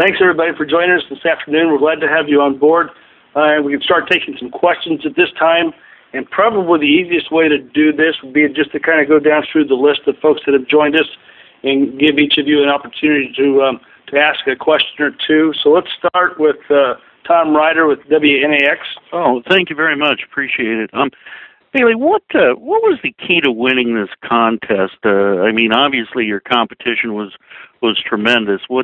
Thanks, everybody, for joining us this afternoon. We're glad to have you on board. We can start taking some questions at this time. And probably the easiest way to do this would be just to kind of go down through the list of folks that have joined us and give each of you an opportunity to ask a question or two. So let's start with Tom Ryder with WNAX. Oh, thank you very much. Appreciate it. Bailey, what was the key to winning this contest? I mean, obviously your competition was tremendous. What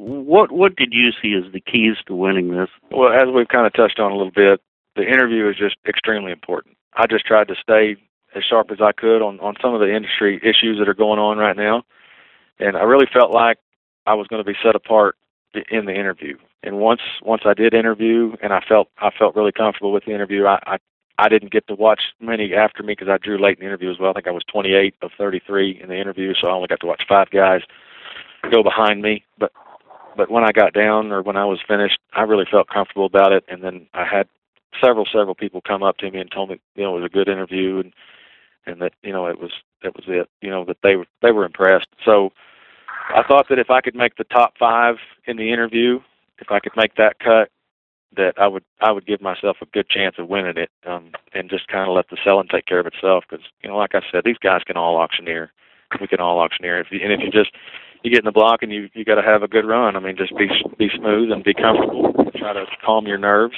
did you see as the keys to winning this? Well, as we've kind of touched on a little bit, the interview is just extremely important. I just tried to stay as sharp as I could on some of the industry issues that are going on right now, and I really felt like I was going to be set apart in the interview. And once I did interview, and I felt really comfortable with the interview, I didn't get to watch many after me because I drew late in the interview as well. I think I was 28 of 33 in the interview, so I only got to watch 5 guys go behind me. But when I got down or when I was finished, I really felt comfortable about it. And then I had several people come up to me and told me, it was a good interview and that, it was it, that they were impressed. So I thought that if I could make the top 5 in the interview, if I could make that cut, that I would give myself a good chance of winning it, and just kind of let the selling take care of itself. Because like I said, these guys can all auctioneer. We can all auctioneer. If you get in the block and you got to have a good run. I mean, just be smooth and be comfortable. Try to calm your nerves,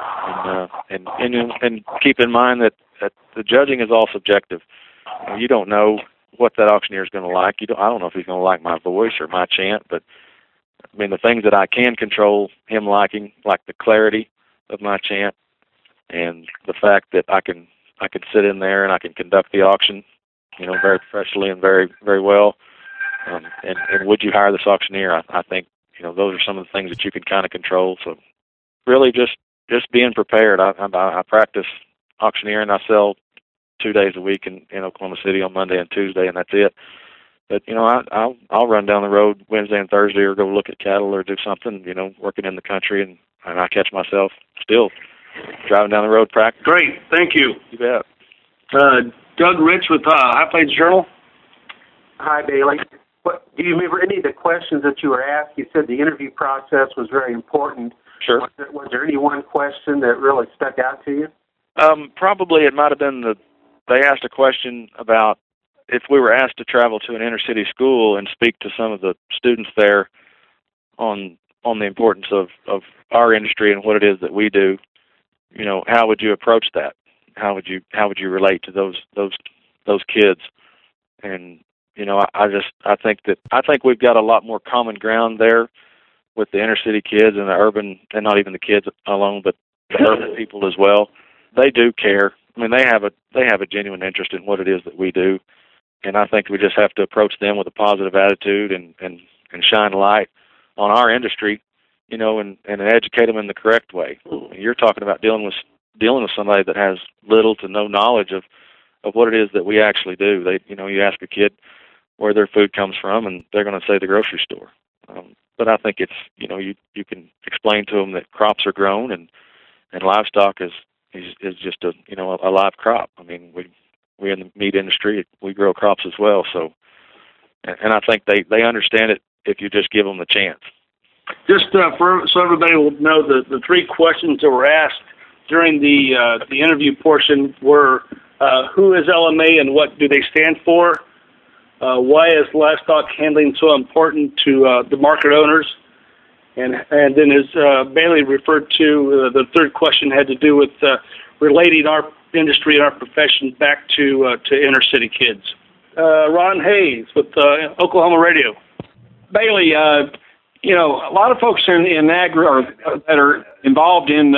and keep in mind that the judging is all subjective. You don't know what that auctioneer is going to like. I don't know if he's going to like my voice or my chant, but I mean, the things that I can control him liking, like the clarity of my chant and the fact that I can sit in there and I can conduct the auction, very professionally and very, very well. And would you hire this auctioneer? I think, those are some of the things that you can kind of control. So really just being prepared. I practice auctioneering. I sell 2 days a week in Oklahoma City on Monday and Tuesday, and that's it. But, I'll run down the road Wednesday and Thursday or go look at cattle or do something, working in the country, and I catch myself still driving down the road practicing. Great. Thank you. You bet. Doug Rich with High Plains Journal. Hi, Bailey. Do you remember any of the questions that you were asked? You said the interview process was very important. Sure. Was there any one question that really stuck out to you? Probably it might have been they asked a question about if we were asked to travel to an inner-city school and speak to some of the students there on the importance of our industry and what it is that we do, how would you approach that? How would you relate to those kids? And I think we've got a lot more common ground there with the inner-city kids and the urban, and not even the kids alone, but the urban people as well. They do care. I mean, they have a genuine interest in what it is that we do. And I think we just have to approach them with a positive attitude and shine a light on our industry, and educate them in the correct way. You're talking about dealing with somebody that has little to no knowledge of what it is that we actually do. You ask a kid where their food comes from, and they're going to say the grocery store. But I think it's, you can explain to them that crops are grown and livestock is just a live crop. I mean, we're in the meat industry. We grow crops as well. So, and I think they understand it if you just give them the chance. Just so everybody will know, the 3 questions that were asked during the interview portion were, who is LMA and what do they stand for? Why is livestock handling so important to the market owners? And then as Bailey referred to, the 3rd question had to do with relating our industry and our profession back to inner city kids. Ron Hayes with Oklahoma Radio. Bailey, a lot of folks in agri that are involved in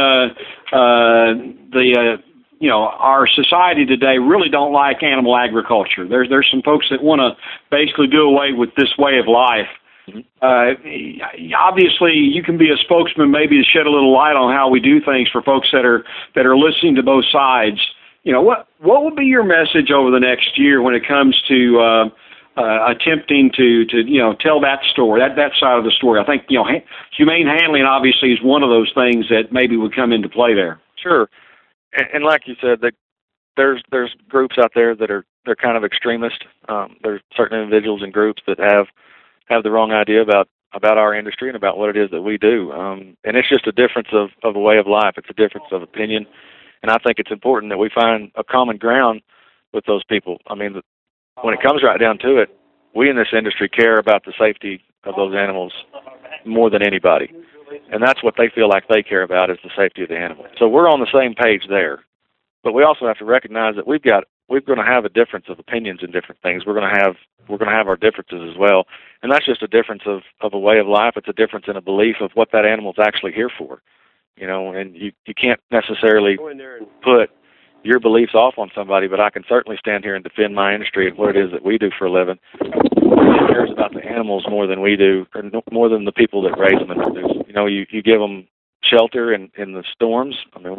our society today really don't like animal agriculture. There's some folks that want to basically do away with this way of life. Obviously, you can be a spokesman maybe to shed a little light on how we do things for folks that are listening to both sides. What would be your message over the next year when it comes to attempting to tell that story, that side of the story? I think humane handling obviously is one of those things that maybe would come into play there. Sure, and like you said, there's groups out there that they're kind of extremist. There's certain individuals and groups that have the wrong idea about about our industry and about what it is that we do. And it's just a difference of a way of life. It's a difference of opinion. And I think it's important that we find a common ground with those people. I mean, when it comes right down to it, we in this industry care about the safety of those animals more than anybody. And that's what they feel like they care about, is the safety of the animal. So we're on the same page there. But we also have to recognize that we're going to have a difference of opinions in different things. We're going to have our differences as well. And that's just a difference of a way of life. It's a difference in a belief of what that animal's actually here for. You know, and you can't necessarily put your beliefs off on somebody, but I can certainly stand here and defend my industry and what it is that we do for a living. Nobody cares about the animals more than we do, or more than the people that raise them and produce them. You know, you give them shelter in the storms. I mean,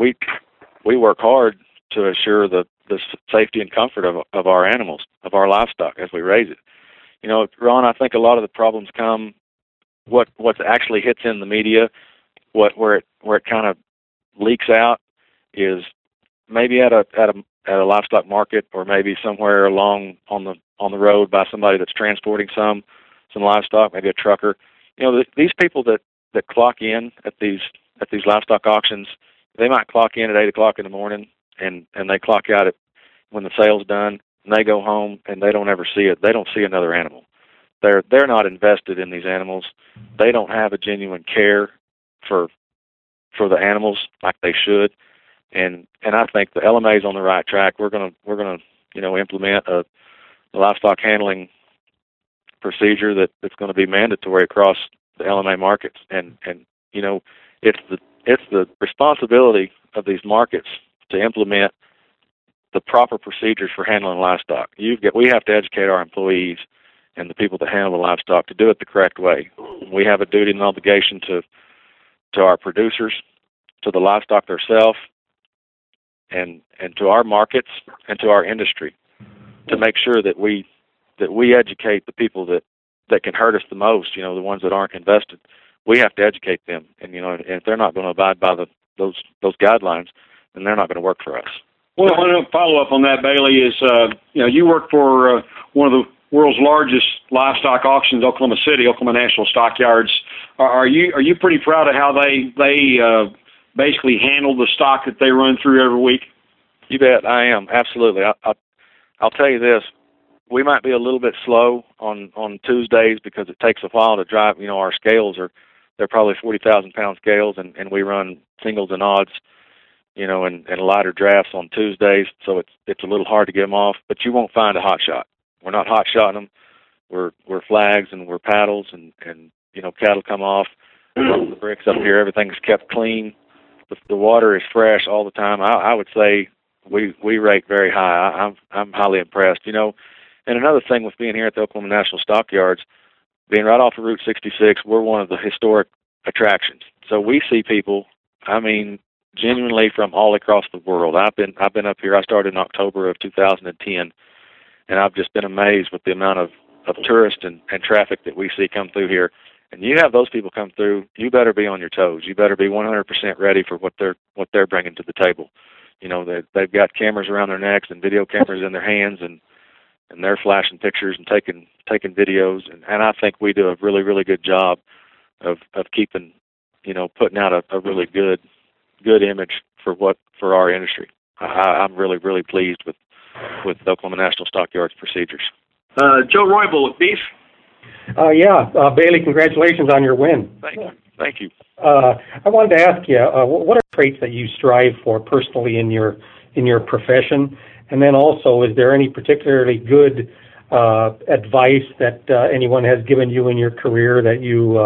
we work hard to assure the safety and comfort of our animals, of our livestock as we raise it. You know, Ron, I think a lot of the problems come what's actually hits in the media, where it kind of leaks out is maybe at a livestock market, or maybe somewhere along on the road by somebody that's transporting some livestock, maybe a trucker. You know, these people that clock in at these livestock auctions, they might clock in at 8 o'clock in the morning, and they clock out at when the sale's done, and they go home and they don't ever see it. They don't see another animal. They're not invested in these animals. They don't have a genuine care for the animals like they should. And I think the LMA is on the right track. We're gonna implement a livestock handling procedure that's going to be mandatory across the LMA markets. And you know, it's the responsibility of these markets to implement the proper procedures for handling livestock. We have to educate our employees and the people that handle the livestock to do it the correct way. We have a duty and obligation to our producers, to the livestock themselves, and to our markets and to our industry, to make sure that we educate the people that can hurt us the most. You know, the ones that aren't invested. We have to educate them, and if they're not going to abide by those guidelines, then they're not going to work for us. Well, I want to follow up on that, Bailey. Is you work for one of the world's largest livestock auctions, Oklahoma City, Oklahoma National Stockyards. Are you pretty proud of how they basically handle the stock that they run through every week? You bet, I am, absolutely. I'll tell you this: we might be a little bit slow on Tuesdays because it takes a while to drive. You know, our scales they're probably 40,000-pound scales, and we run singles and odds, you know, and lighter drafts on Tuesdays, so it's a little hard to get them off. But you won't find a hot shot. We're not hot shotting them. We're flags and we're paddles, and you know, cattle come off the bricks up here. Everything's kept clean. The water is fresh all the time. I would say we rate very high. I'm highly impressed. You know, and another thing with being here at the Oklahoma National Stockyards, being right off of Route 66, we're one of the historic attractions. So we see people, I mean, genuinely from all across the world. I've been up here. I started in October of 2010, and I've just been amazed with the amount of tourists and traffic that we see come through here. And you have those people come through, you better be on your toes. You better be 100% ready for what they're bringing to the table. You know, they've got cameras around their necks and video cameras in their hands, and they're flashing pictures and taking videos. And I think we do a really, really good job of keeping, you know, putting out a really good image for our industry. I'm really, really pleased with the Oklahoma National Stockyards procedures. Joe Roybal with Beef. Bailey, congratulations on your win. Thank you. I wanted to ask you, what are traits that you strive for personally in your profession? And then also, is there any particularly good advice that anyone has given you in your career that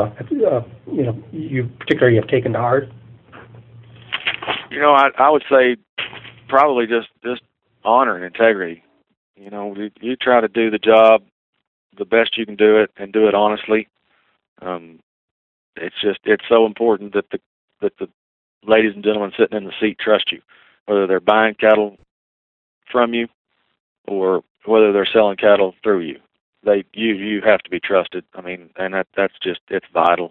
you particularly have taken to heart? You know, I would say probably just honor and integrity. You know, you try to do the job the best you can do it, and do it honestly. It's so important that the ladies and gentlemen sitting in the seat trust you, whether they're buying cattle from you or whether they're selling cattle through you. You have to be trusted. I mean, and it's vital.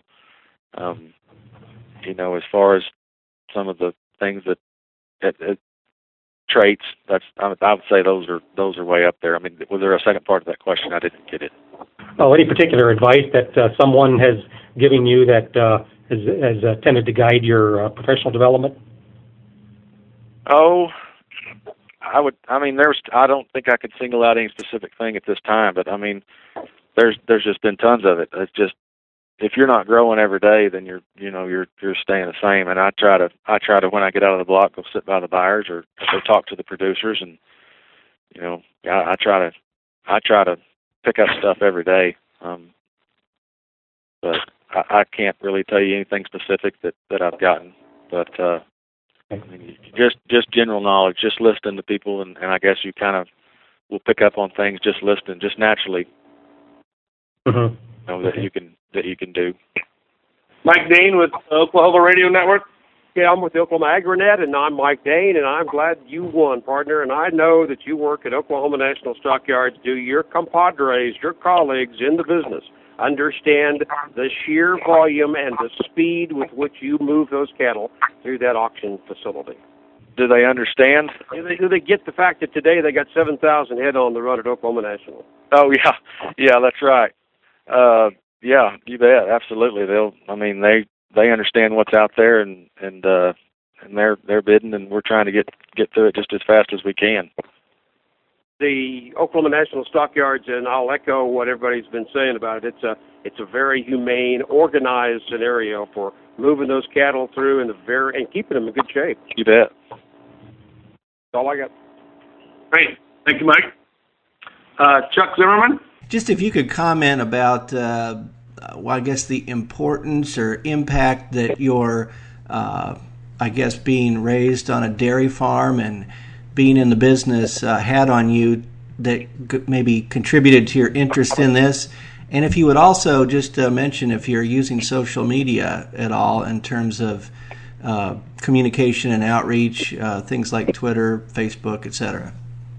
You know, as far as some of the things that traits, I would say those are way up there. I mean, was there a second part of that question? I didn't get it. Oh, any particular advice that someone has given you that has tended to guide your professional development? Oh, I don't think I could single out any specific thing at this time, but I mean, there's just been tons of it. It's just, if you're not growing every day, then you're staying the same. And I try to when I get out of the block, go sit by the buyers or go talk to the producers, and I try to pick up stuff every day. But I can't really tell you anything specific that I've gotten. But I mean, just general knowledge, just listening to people, and I guess you kind of will pick up on things just listening, just naturally. Mm-hmm. That you can do. Mike Dane with Oklahoma Radio Network. Yeah, I'm with the Oklahoma AgriNet, and I'm Mike Dane, and I'm glad you won, partner. And I know that you work at Oklahoma National Stockyards. Do your compadres, your colleagues in the business, understand the sheer volume and the speed with which you move those cattle through that auction facility? Do they understand? Do they get the fact that today they got 7,000 head on the run at Oklahoma National? Oh yeah, that's right. Yeah, you bet, absolutely. They understand what's out there, and they're bidding, and we're trying to get through it just as fast as we can. The Oklahoma National Stockyards, and I'll echo what everybody's been saying about it. It's a very humane, organized scenario for moving those cattle through and keeping them in good shape. You bet. That's all I got. Great, thank you, Mike. Chuck Zimmerman. Just if you could comment about, I guess, the importance or impact that your, being raised on a dairy farm and being in the business had on you that maybe contributed to your interest in this. And if you would also just mention if you're using social media at all in terms of communication and outreach, things like Twitter, Facebook, etc.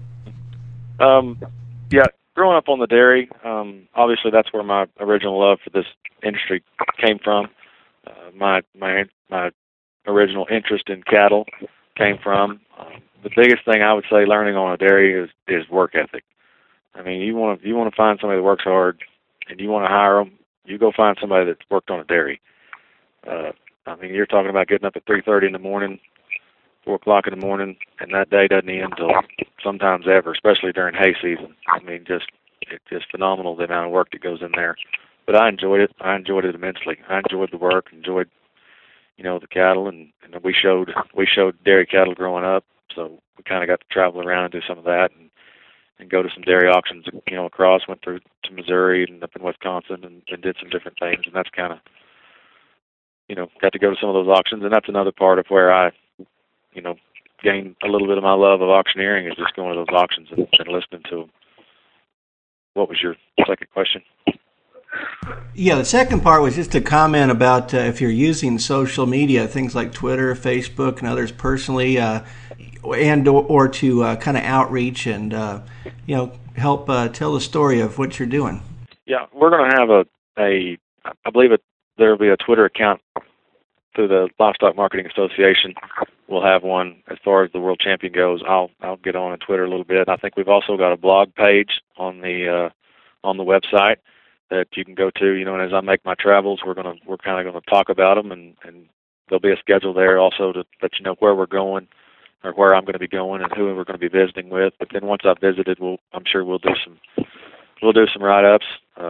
Yeah. Growing up on the dairy, obviously that's where my original love for this industry came from. My original interest in cattle came from. The biggest thing I would say learning on a dairy is work ethic. I mean, you want to find somebody that works hard, and you want to hire them. You go find somebody that's worked on a dairy. I mean, you're talking about getting up at 3:30 in the morning, 4 o'clock in the morning, and that day doesn't end until sometimes ever, especially during hay season. I mean, it's just phenomenal the amount of work that goes in there. But I enjoyed it. I enjoyed it immensely. I enjoyed the work, enjoyed, the cattle, and we showed dairy cattle growing up, so we kind of got to travel around and do some of that and go to some dairy auctions, across, went through to Missouri and up in Wisconsin and did some different things, and that's kind of, got to go to some of those auctions, and that's another part of where I gain a little bit of my love of auctioneering is just going to those auctions and listening to them. What was your second question? Yeah, the second part was just a comment about if you're using social media, things like Twitter, Facebook, and others personally, and or to kind of outreach and help tell the story of what you're doing. Yeah, we're going to have I believe there will be a Twitter account through the Livestock Marketing Association. We'll have one as far as the World Champion goes. I'll get on Twitter a little bit. I think we've also got a blog page on the website that you can go to. And as I make my travels, we're kind of going to talk about them, and there'll be a schedule there also to let you know where we're going or where I'm going to be going and who we're going to be visiting with. But then once I've visited, I'm sure we'll do some write-ups.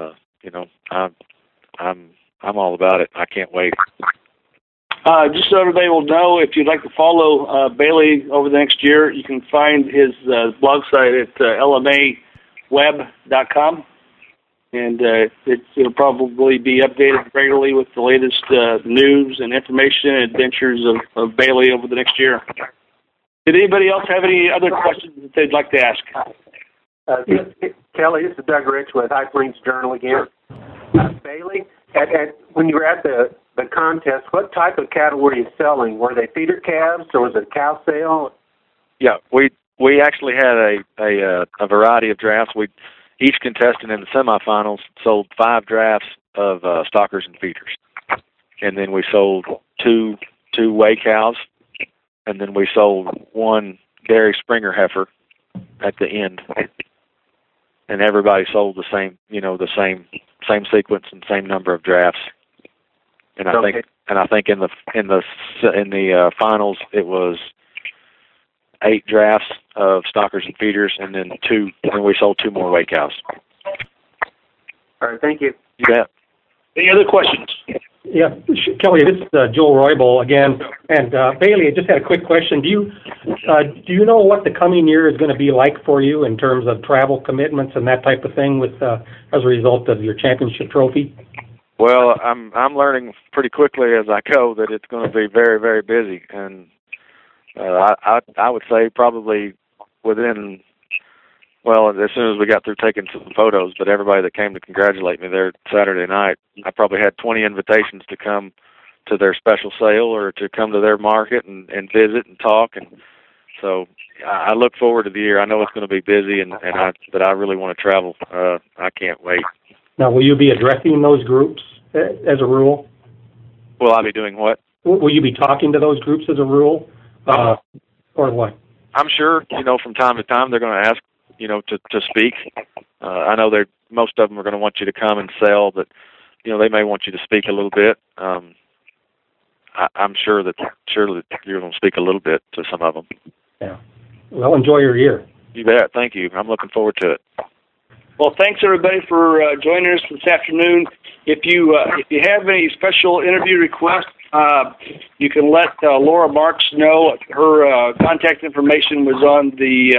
I'm all about it. I can't wait. Just so everybody will know, if you'd like to follow Bailey over the next year, you can find his blog site at lmaweb.com, and it'll probably be updated regularly with the latest news and information and adventures of Bailey over the next year. Did anybody else have any other questions that they'd like to ask? Kelly, this is Doug Rich with High Plains Journal again. Bailey, when you were at the contest, what type of cattle were you selling? Were they feeder calves or was it a cow sale? Yeah, we actually had a variety of drafts. Each contestant in the semifinals sold 5 drafts of stockers and feeders, and then we sold two weigh cows, and then we sold 1 dairy Springer heifer at the end. and everybody sold the same, the same sequence and same number of drafts. And I think in the finals it was 8 drafts of stockers and feeders, and then we sold 2 more weight cows. All right, thank you. You bet. Any other questions? Yeah, Kelly, this is Joel Roybal again. And Bailey, I just had a quick question. Do you know what the coming year is going to be like for you in terms of travel commitments and that type of thing as a result of your championship trophy? Well, I'm learning pretty quickly as I go that it's going to be very, very busy, and I would say probably within, well, as soon as we got through taking some photos, but everybody that came to congratulate me there Saturday night, I probably had 20 invitations to come to their special sale or to come to their market and visit and talk, and so I look forward to the year. I know it's going to be busy, but I really want to travel. I can't wait. Now, will you be addressing those groups as a rule? Will I be doing what? Will you be talking to those groups as a rule, or what? I'm sure, from time to time they're going to ask, to speak. I know most of them are going to want you to come and sell, but, they may want you to speak a little bit. I'm sure that you're going to speak a little bit to some of them. Yeah. Well, enjoy your year. You bet. Thank you. I'm looking forward to it. Well, thanks everybody for joining us this afternoon. If you have any special interview requests, you can let Laura Marks know. Her contact information was on the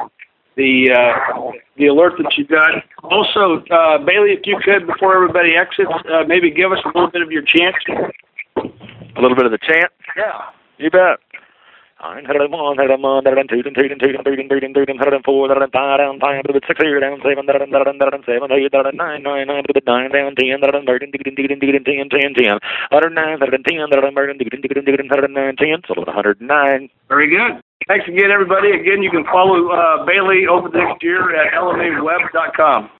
alert that you got. Also, Bailey, if you could, before everybody exits, maybe give us a little bit of your chant. A little bit of the chant? Yeah. You bet. 1, 1, 2, 2, 2, 2, 4, 5, 6, 7, 8, 9, 10, 109. Very good. Thanks again, everybody. Again, you can follow Bailey over the next year at LMAweb.com.